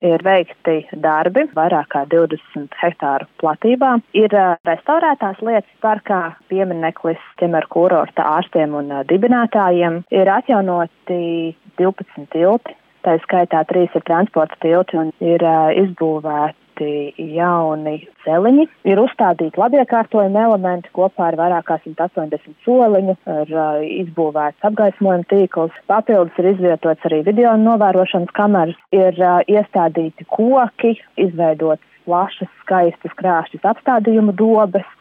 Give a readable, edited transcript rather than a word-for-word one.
Ir veikti darbi vairāk kā 20 hektāru platībā. Ir restaurētās lietas parkā, piemineklis ķemeru kurorta ārstiem un dibinātājiem. Ir atjaunoti 12 tilti, tā skaitā 3 ir transporta tilti un ir izbūvēti jauni celiņi. Ir uzstādīti labiekārtojuma elementi kopā ar vairāk kā 180 soliņu, ir izbūvēts apgaismojuma tīkls, papildus ir izvietots arī video novērošanas kameras, ir iestādīti koki, izveidotas plašas, skaistas, krāšņas apstādījumu dobes,